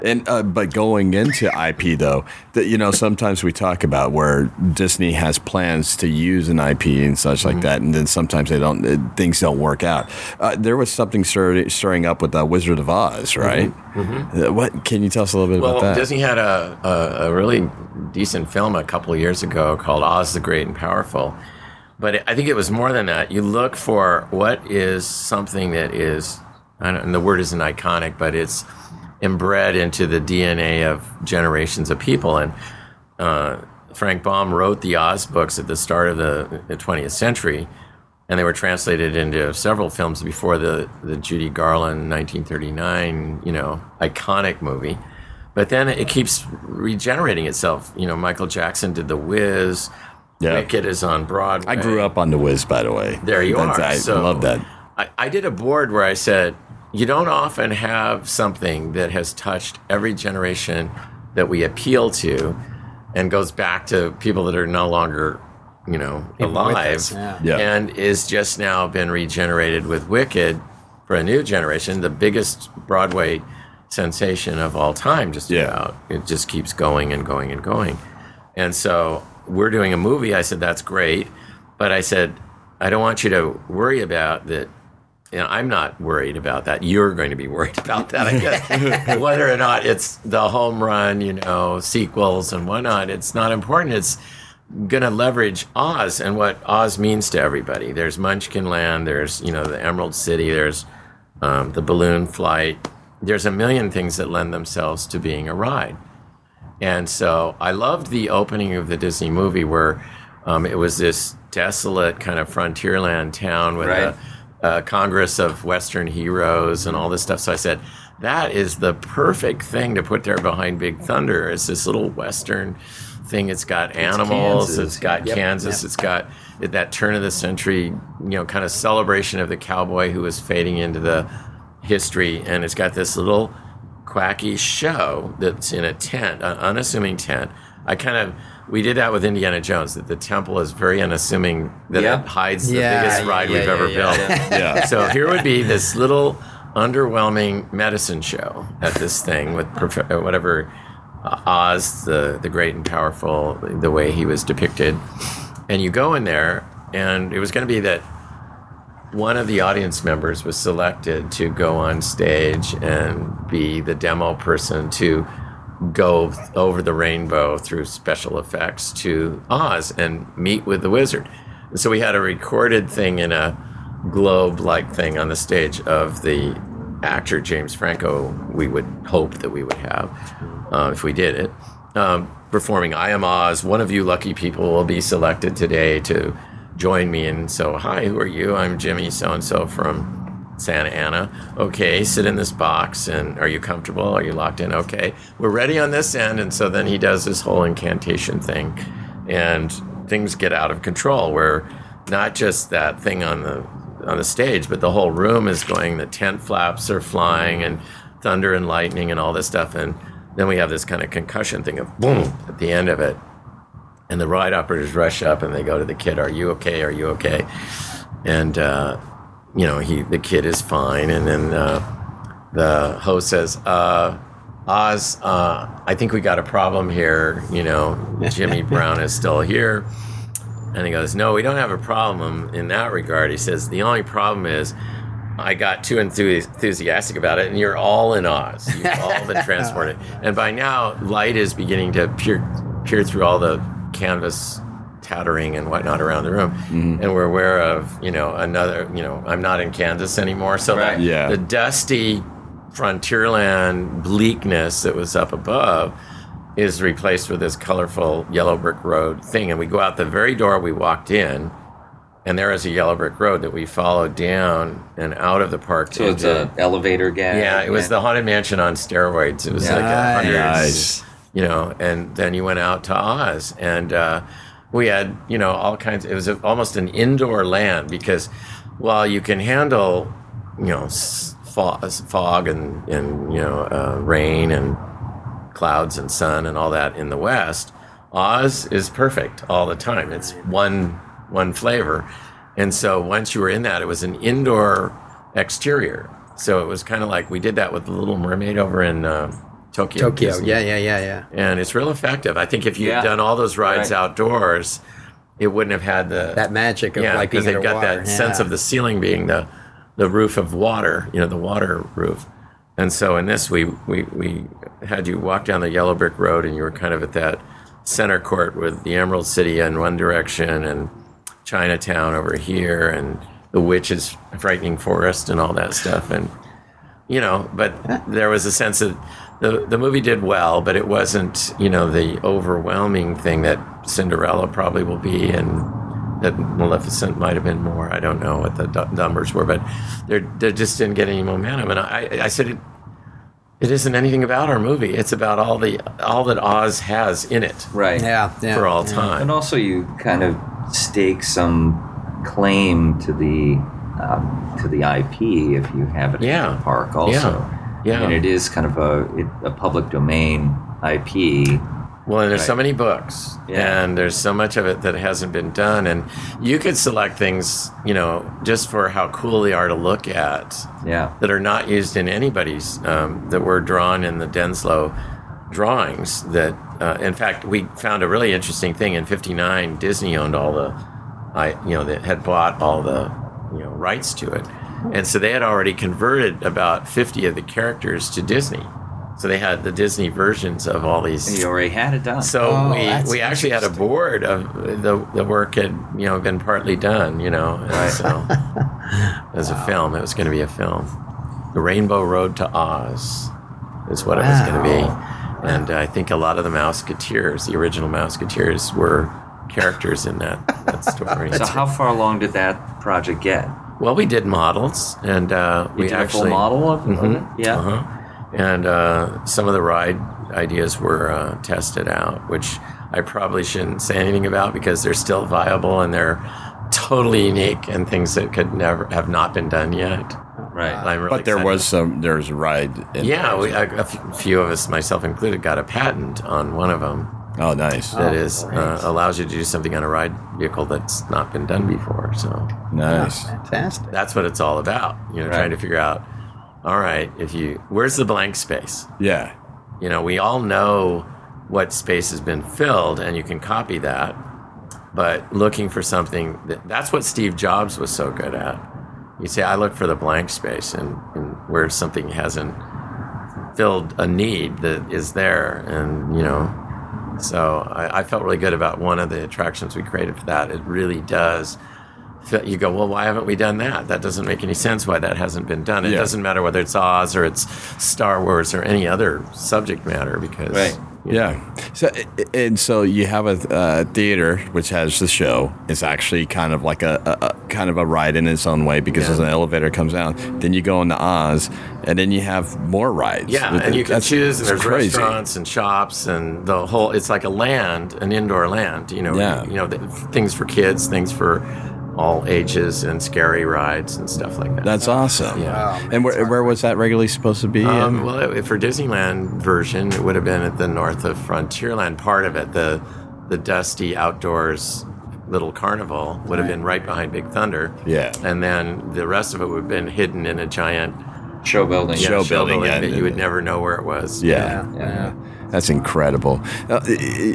And but going into IP though, that sometimes we talk about where Disney has plans to use an IP and such like that, and then sometimes they don't. Things don't work out. There was something stirring up with Wizard of Oz, right? What can you tell us a little bit about that? Well, Disney had a really decent film a couple of years ago called Oz the Great and Powerful, but I think it was more than that. You look for what is something that is, and the word isn't iconic, but it's inbred into the DNA of generations of people. And Frank Baum wrote the Oz books at the start of the 20th century, and they were translated into several films before the Judy Garland 1939, iconic movie. But then it keeps regenerating itself. Michael Jackson did The Wiz. Yeah. Wicked is on Broadway. I grew up on The Wiz, by the way. There you are. I love that. I did a board where I said, you don't often have something that has touched every generation that we appeal to and goes back to people that are no longer, alive and is just now been regenerated with Wicked for a new generation, the biggest Broadway sensation of all time, just about. It just keeps going and going and going. And so we're doing a movie. I said, that's great. But I said, I don't want you to worry about that. I'm not worried about that. You're going to be worried about that, I guess. Whether or not it's the home run, sequels and whatnot, it's not important. It's going to leverage Oz and what Oz means to everybody. There's Munchkin Land, there's, the Emerald City, there's the balloon flight. There's a million things that lend themselves to being a ride. And so I loved the opening of the Disney movie where it was this desolate kind of frontierland town with a Congress of Western heroes and all this stuff. So I said, that is the perfect thing to put there behind Big Thunder. It's this little Western thing. It's got animals. It's got Kansas. It's got that turn of the century, kind of celebration of the cowboy who was fading into the history. And it's got this little quacky show that's in a tent, an unassuming tent. We did that with Indiana Jones, that the temple is very unassuming, that it hides the biggest ride we've ever built. So here would be this little underwhelming medicine show at this thing with whatever Oz, the great and powerful, the way he was depicted. And you go in there, and it was going to be that one of the audience members was selected to go on stage and be the demo person to go over the rainbow through special effects to Oz and meet with the wizard. And so we had a recorded thing in a globe-like thing on the stage of the actor James Franco we would hope that we would have if we did it, performing I Am Oz. One of you lucky people will be selected today to join me. And so, hi, who are you? I'm Jimmy so-and-so from Santa Ana. Okay, sit in this box, and are you comfortable? Are you locked in? Okay, we're ready on this end. And so then he does this whole incantation thing, and things get out of control where not just that thing on the stage, but the whole room is going, the tent flaps are flying and thunder and lightning and all this stuff. And then we have this kind of concussion thing of boom at the end of it. And the ride operators rush up and they go to the kid, are you okay? Are you okay? And, the kid is fine. And then the host says, Oz, I think we got a problem here. Jimmy Brown is still here. And he goes, no, we don't have a problem in that regard. He says, the only problem is I got too enthusiastic about it, and you're all in Oz. You've all been transported. And by now, light is beginning to peer through all the canvas tattering and whatnot around the room. Mm-hmm. And we're aware of, I'm not in Kansas anymore. So the dusty frontierland bleakness that was up above is replaced with this colorful yellow brick road thing. And we go out the very door we walked in, and there is a yellow brick road that we followed down and out of the park. So it's an elevator gag. Yeah, it was the Haunted Mansion on steroids. It was like 100, and then you went out to Oz. And we had, all kinds. It was almost an indoor land because while you can handle, fog and rain and clouds and sun and all that in the West, Oz is perfect all the time. It's one flavor. And so once you were in that, it was an indoor exterior. So it was kind of like we did that with the Little Mermaid over in Tokyo. Tokyo. Disney. Yeah. And it's real effective. I think if you had Yeah. done all those rides Right. outdoors, it wouldn't have had That magic of like because being they've got underwater. that sense of the ceiling being the roof of water, the water roof. And so in this, we had you walk down the yellow brick road, and you were kind of at that center court with the Emerald City in one direction and Chinatown over here, and the witch's frightening forest and all that stuff. And but there was a sense of the movie did well, but it wasn't the overwhelming thing that Cinderella probably will be, and that Maleficent might have been more. I don't know what the numbers were, but they just didn't get any momentum. And I said it isn't anything about our movie. It's about all that Oz has in it, Right. Yeah. for all time. And also, you kind of stake some claim to the IP if you have it Yeah. in the park. Also, Yeah. and it is kind of a public domain IP. Well, and there's so Right. many books, Yeah. and there's so much of it that hasn't been done. And you could select things, just for how cool they are to look at, Yeah. that are not used in anybody's, that were drawn in the Denslow drawings. That, in fact, we found a really interesting thing in '59. Disney owned all they had bought all the, rights to it, and so they had already converted about 50 of the characters to Disney. So they had the Disney versions of all these. You already had it done. So Oh, that's we actually had a board of the work had been partly done, and so as a film, it was going to be a film. The Rainbow Road to Oz is what it was going to be, and I think a lot of the Mouseketeers, the original Mouseketeers, were characters in that story. So how far along did that project get? Well, we did models, and You we did actually a full model of it? Yeah. Uh-huh. And some of the ride ideas were tested out, which I probably shouldn't say anything about because they're still viable and they're totally unique and things that could never have not been done yet. Right. I'm really But there excited. there's a ride. Yeah, a few of us, myself included, got a patent on one of them Oh, nice. that is allows you to do something on a ride vehicle that's not been done before. So Nice. Fantastic. that's what it's all about. Trying to figure out, all right, where's the blank space? Yeah. We all know what space has been filled, and you can copy that. But looking for something, that's what Steve Jobs was so good at. You say, I look for the blank space and where something hasn't filled a need that is there. And, so I felt really good about one of the attractions we created for that. It really does. You go, well, why haven't we done that? That doesn't make any sense why that hasn't been done. It Yeah. doesn't matter whether it's Oz or it's Star Wars or any other subject matter because Right. Yeah. So you have a theater which has the show. It's actually kind of like a kind of a ride in its own way because Yeah. there's an elevator comes out. Then you go into Oz, and then you have more rides. Yeah, and you can That's- choose, and it's there's crazy. restaurants and shops, and the whole. It's like an indoor land. Yeah. Things for kids, things for all ages, and scary rides and stuff like that. That's awesome. Yeah. And where was that regularly supposed to be? Well, for Disneyland version, it would have been at the north of Frontierland. Part of it, the dusty outdoors little carnival, would have been right behind Big Thunder. Yeah. and then the rest of it would have been hidden in a giant Show building. Show building, that yeah. you would never know where it was. Yeah. Yeah. That's incredible.